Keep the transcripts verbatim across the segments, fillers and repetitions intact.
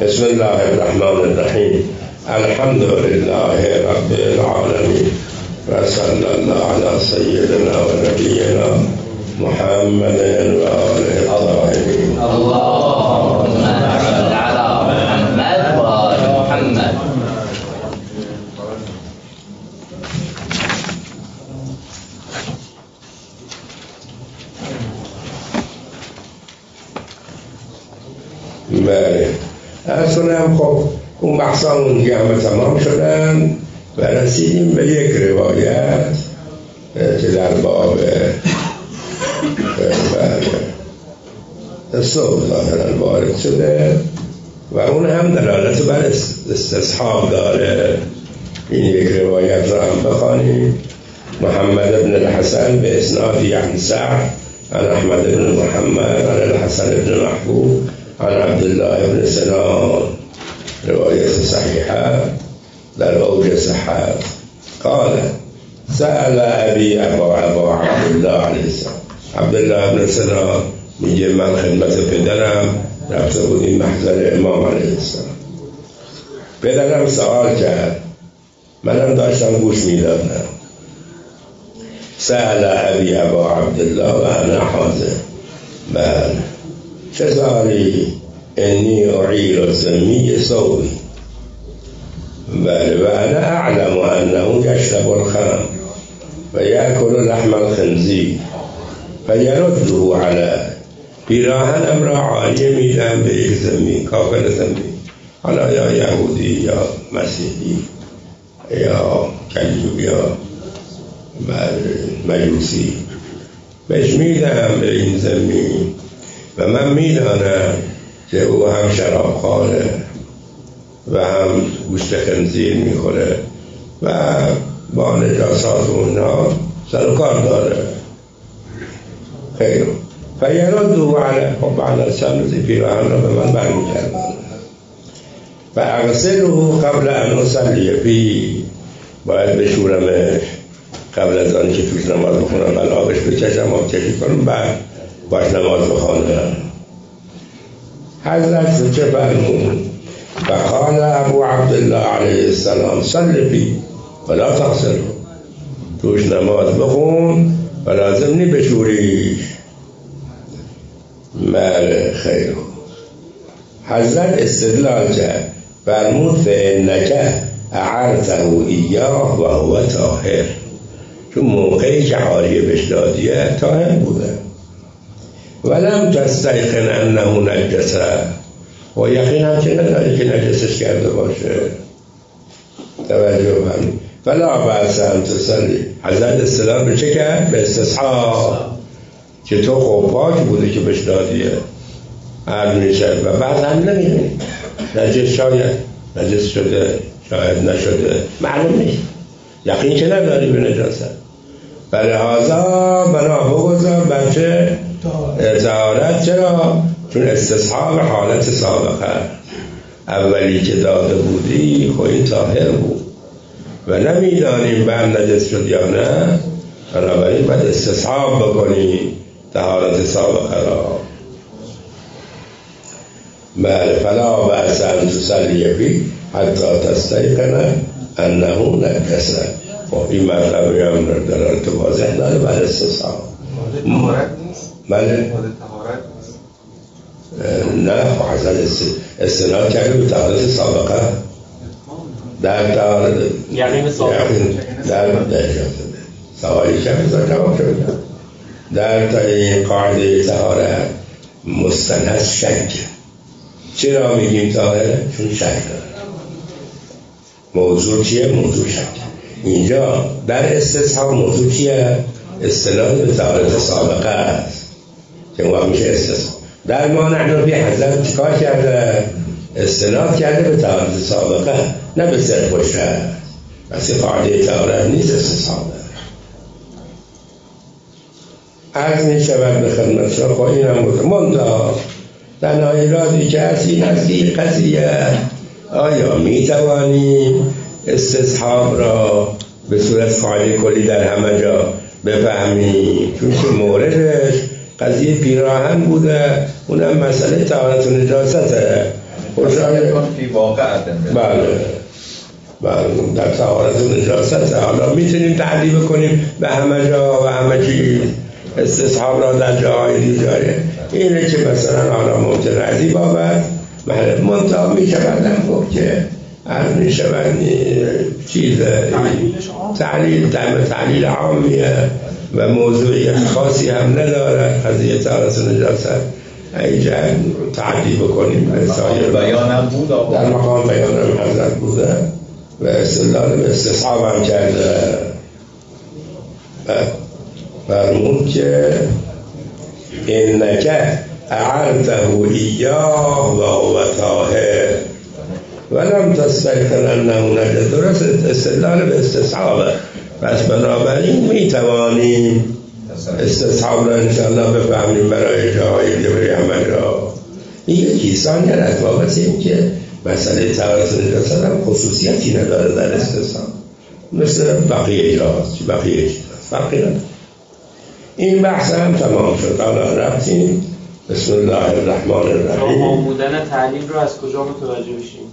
بسم الله الرحمن الرحیم. الحمد لله رب العالمین و صلی الله علی سیدنا و نبینا محمد و آله الطاهرین. اللهم صل علی محمد و آل محمد. بله، از کنم خب اون بحثامون دیگه همه تمام شدن و رسیدیم به یک روایت که در باب صوم ظاهرا وارد شده و اون هم دلالت بر استصحاب داره. این یک روایت را هم بخوانیم. محمد بن الحسن به اسنادی عن سعد عن احمد بن محمد عن الحسن بن محبوب عن عبدالله بن سنان، روایت صحیحه در اوج صحت. قال سأل ابی ابا ابا عبدالله علیه السلام. عبدالله بن سنان میگه من خدمت پدرم رفته بودیم محضر امام علیه السلام. پدرم سوال کرد، منم داشتم گوش میدادم. سأل ابی ابا عبدالله و انا حاضر. بله، چه سالی؟ انی اعیر الزمی صوبی. بله، و انا اعلم انه یشرب الخمر و یأکل لحم الخنزیر فیرده علی. پیراهنم را عاریه میدم به یک زمی، کافر زمی، حالا یا یهودی یا مسیحی یا کلیو یا مجوسی، بهش میدم به این زمین و من میدانم که او هم شراب خواره و هم گوشت خنزیر میخوره و با نجاسات و اونا سر و کار داره. خیر، فیراد دو علی. خب بعد از چند روزی پیراهن را به من برمیگردن و اغسله قبل ان اصلی فی. باید بشورمش قبل از آن که توش نماز بخونم، بل آبش بچشم، آب چشی کنم، بعد باش نماز بخونم. حضرت چه فرمود؟ فقال ابو عبدالله علیه السلام صل فی ولا تغسله. توش نماز بخون و لازم نی بشوریش. بله، خیر. حضرت استدلال کرد، فرمود فانک اعرته ایاه و هو طاهر. چون موقعی که عاریه بهش دادیه طاهر بوده. ولم تستیقن انه نجسه، و یقین هم که نداری که نجسش کرده باشه. توجه همین. فلا بأس ان تصلی. حضرت استدلال به چه کرد؟ به استصحاب، که تو خوب پاک بوده که بهش دادیه، عرض میشه و بعد هم نمیدونی نجس، شاید نجس شده شاید نشده، معلوم نیست، یقین که نداری به نجاست. فلهذا بنا بگذار بچه طهارت. چرا؟ چون استصحاب حالت سابقه، اولی که داده بودی خب این طاهر بود و نمیدانیم بعد نجس شد یا نه، بنابراین باید استصحاب بکنی طهارت سابقه را. بله، فلا بأس ان تصلی فی حتی تستیقن انه نجسه. خب این مطلب هم دلالت واضح داره بر استصحاب. بله، نه، حضرت استناد کرده به طهارت سابقه. در طهارت یعنی به سابقه در سوالی که بزار جواب شده در این قاعده طهارت مستند شک. چرا میگیم طاهره؟ چون شک داره. موضوع چیه؟ موضوع شک. اینجا در استصحاب موضوع چیه؟ استناد به طهارت سابقه است که اون میشه استصحاب. در ما نحن بی حضرت چیکار کرده؟ استناد کرده به طهارت سابقه، نه به صرف و شرط. بس قاعده طهارت نیست، استصحاب. عرض می شود به خدمت شما خواهی اینم بودم مندا تنهای رازی که هستی نزدیک قضیه. آیا می توانیم استصحاب را به صورت قاعده کلی در همه جا بفهمیم؟ چون که موردش قضیه پیراهن بوده، اونم مسئله طهارت و نجاسته. فی واقع بله بله در طهارت و نجاست. حالا میتونیم تعدیل بکنیم به همه جا و همه چیز، استصحاب را در جاهای دیگه اینه که مثلا حالا ممکن ردی بابد محل منطقه میشوندم گفت که از میشوند چیز تعلیل تعلیل عامیه و موضوعیت خاصی هم ندارد قضیه طهارت و نجاست. اینجا تعدیل بکنیم به سایر بیانم بود در مقام بیانم حضرت بوده و استدلال به استصحاب هم کرده. فرمود که انک اعرته ایاه و هو طاهر ولم تستيقن انه نجس. درست استدلال به استصحاب، پس بنابراین میتوانیم استصحاب را انشاءالله بفهمیم برای جاهای جبری همه جا. این یکی ثانیه از بابت این که مسئله طهارت و نجاست هم خصوصیتی نداره در استصحاب مثل بقیه جاست، بقیه جاست فرقی نداره. این بحث هم تمام شد. حالا رفتیم بسم الله الرحمن الرحیم. شما بودن تعلیم رو از کجا متوجه بشیم؟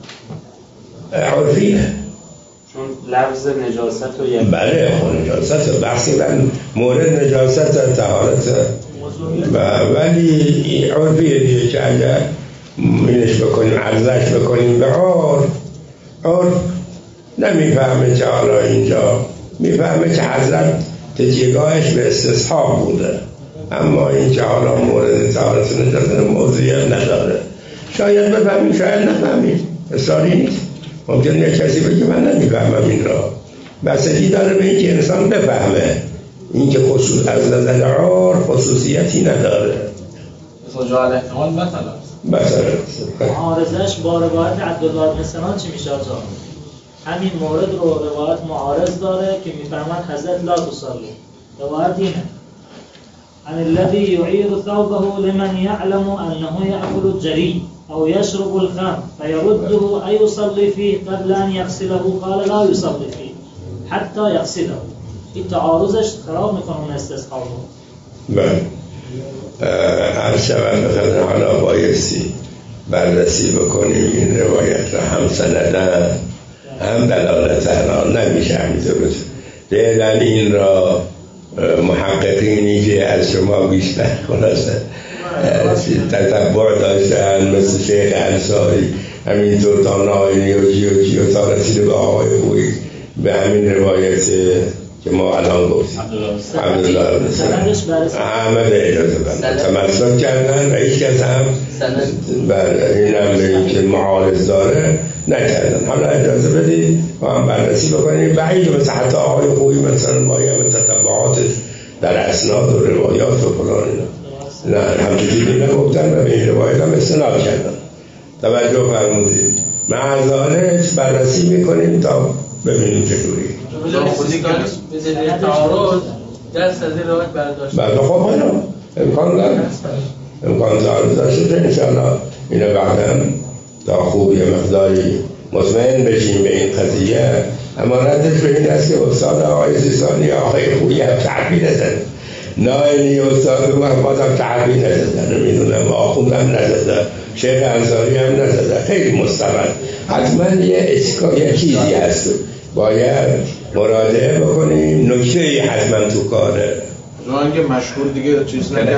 عرفیه، چون لفظ نجاست و یک بله نجاست بحثی من مورد نجاست طهارت و ولی عرفیه دیگه که اگر اینش بکنیم عرضش بکنیم به عرف، عرف نمیفهمه که حالا اینجا میفهمه که حضرت تجیگاهش به استصحاب بوده، اما این که حالا مورد طهارت و نجاست موضوعیت نداره. شاید بفهمیم شاید نفهمیم، اصلاحی نیست. ممکنه کسی بگه من نمیفهمم این را، بسیاری داره به این که انسان بفهمه. این که خصوص از نظر عرف خصوصیتی نداره. مثلا جا الاحتمال مثلا مثلا معارضش با روایت عبدالله بن سنان چی میشه آجا؟ همین مورد رو روایت معارض داره که میفهمن حضرت لا تصلی. روایت اینه عن الذي يعير ثوبه لمن يعلم انه يأكل الجري او يشرب الخمر فيرده اي يصلي فيه قبل ان يغسله قال لا يصلي فيه حتى يغسله. این تعارضش خراب میکنه اون استصحاب رو. بله هر شود مثلا حالا بایستی بررسی بکنیم این روایت را هم سندن هم دلالت را نمیشه همینطور دیدن این را محققینی که از شما بیشتر خلاصه تتبع داشتن مثل شیخ انصاری همینطور تا ناینی و جی و جی و تا رسید به آقای خویی به همین روایت که ما الان گفتیم عبدالله بن سنان همه به اجازه بند تمسک کردن و هیچ کس هم این هم به این که معارض داره نکردن. حالا اجازه بدید و هم بررسی بکنیم بعید مثل حتی آقای خویی مثلا ما یه تتبعاتش در اسناد و روایات و فلان اینا نه همچنین نگفتن و به این روایت هم استناد کردن. توجه فرمودید معذالت بررسی میکنیم تا ببینیم چطوری به دلیل تعارض دست از این روایت برداشت. بله خب حالا امکان داره امکان داره داشته انشاءالله اینو بعدا تا خوب یه مقداری مطمئن بشیم به این قضیه. اما ردش به این است که استاد آقای سیستانی آقای خوبی هم تعبیر نزد ناینی استاد ما بازم تعبیر نزد نمیدونم آخوند هم نزد شیخ انصاری هم نزد خیلی مستقل. حتما یه اشکال یه چیزی هست باید مراجعه بکنیم نکته ای حتما تو کاره جوان که مشهور دیگه چیز نکنه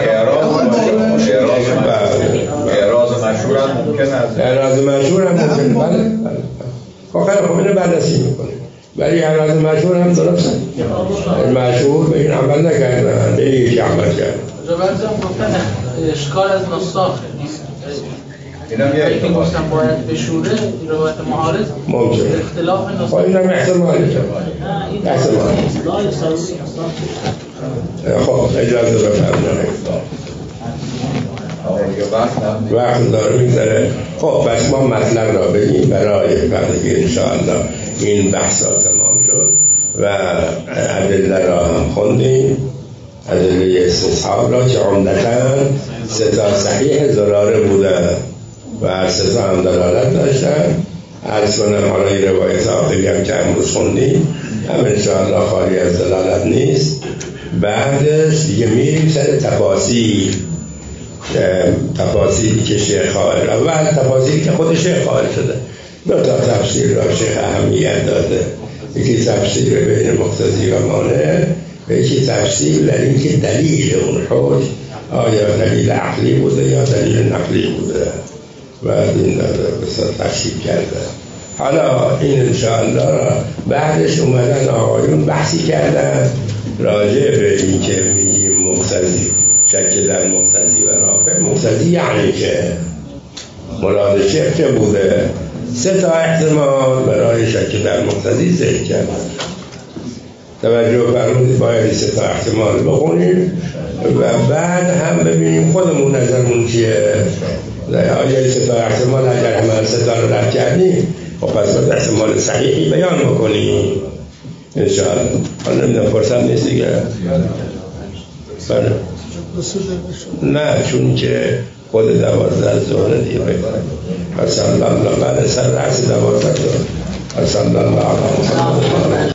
اعراض مشهور هم ممکن است اعراض مشهور هم ممکن بله خب خیلی خب اینو بررسی میکنیم ولی اعراض مشهور هم درست مشهور به این عمل نکردن به این عمل کردن جوان هم گفتن اشکال از نساخه اینم یه این گفتن باید بشوره این روایت معارض ممکن اختلاف نساخه خب اینم احتمالی احتمالی خب اجازه بفرمایید وقت داره میگذره. خب پس ما مطلب را بگیم برای وقتی که انشاءالله این بحثا تمام شد و ادله را هم خوندیم ادله استصحاب را که عمدتاً سه تا صحیح زراره بوده و هر سه تا هم دلالت داشتن. عرض کنم حالا این روایت آخری هم که امروز خوندیم هم انشاءالله خالی از دلالت نیست. بعدش دیگه میریم سر تفاصیل تفاصیلی که شیخ قائل اول تفاصیلی که خود شیخ قائل شده دو تا تفسیر را شیخ اهمیت داده، یکی تفسیر بین مقتضی و مانع و یکی تفسیر در این که دلیل اون حکم آیا دلیل عقلی بوده یا دلیل نقلی بوده و این داده بسیار تفسیر کرده. حالا این انشاءالله را بعدش اومدن آقایون بحثی کردن راجع به این که میگیم مقتضی شک در مقتضی و رافع. مقتضی یعنی که مراد شیخ چه بوده؟ سه تا احتمال برای شک در مقتضی ذکر کرد. توجه فرمودید باید سه تا احتمال بخونیم و بعد هم ببینیم خودمون نظرمون چیه. آیا سه تا احتمال اگر همه سه تا رو رد کردیم و پس باید احتمال صحیحی بیان بکنیم انشاءالله. حالا نمیدونم فرصت نیست دیگه. بله نه چون که خود دوازده ظهر دیگه بکنم و صلی الله بعد سر رأس دوازده ظهر و صلی الله علیه